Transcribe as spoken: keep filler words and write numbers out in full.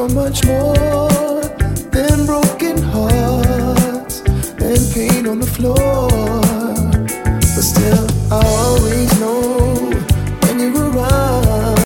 for much more than broken hearts and pain on the floor. But still, I